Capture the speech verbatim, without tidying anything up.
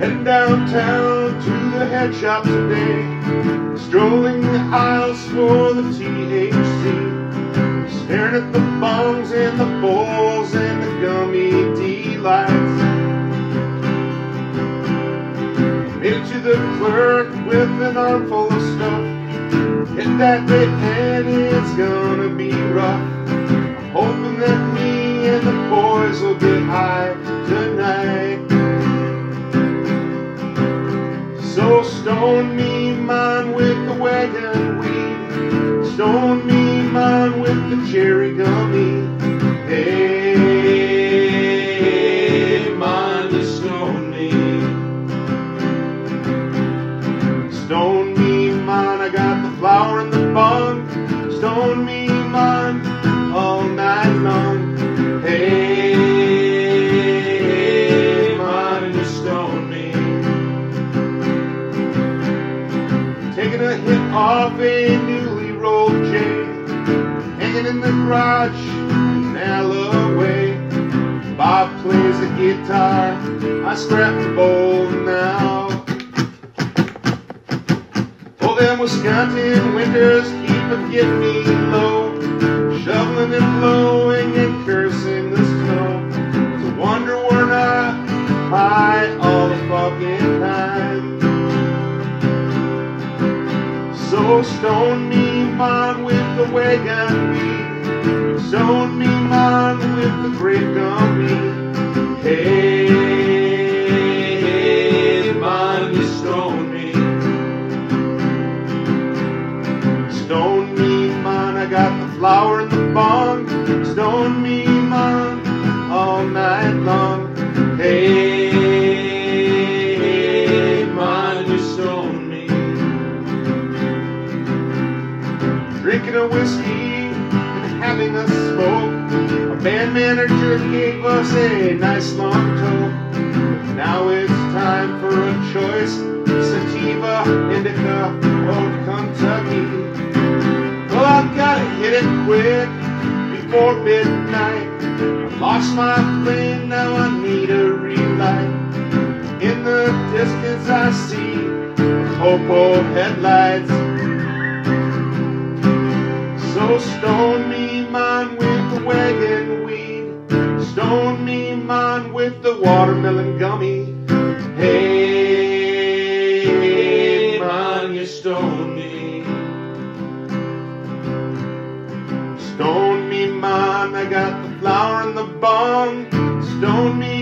Heading downtown to the head shop today, strolling the aisles for the T H C, staring at the bongs and the bowls and the gummy delights. Made it to the clerk with an armful of stuff. Hit that vape and it's gonna be rough. I'm hoping that me and the boys will get high tonight. So stone me mine with the wagon weed, stone me mine with the cherry gummy. Hey, mine, you stone me. Stone me mine, I got the flower in the bung. Stone me mine all night long. Hey, mine, you stone me. Taking a hit off a newly rolled J, hanging in the garage an alleyway. Bob plays the guitar, I scrap the bowl now. Oh, them Wisconsin winters keep a getting me low, shoveling and blowing and cursing the snow. It's a wonder we're not high all the fucking time. So stone me mine with the wagon weed, stone me mine with the grape gummy. Hey, mine, you stone me. Stone me mine, I got the flower in the bong. Stone me mine all night long. Hey, mine, you stone me. Drinking a whiskey and having a smoke. Our band manager gave us a nice long toke. Now it's time for a choice, sativa, indica, or Kentucky. Well, I've gotta hit it quick before midnight. I lost my flame, now I need a relight. In the distance I see Popo headlights. So stone me mine with the wagon weed, stone me mine with the watermelon gummy. Hey, mine, you stone me. Stone me mine, I got the flower in the bong. Stone me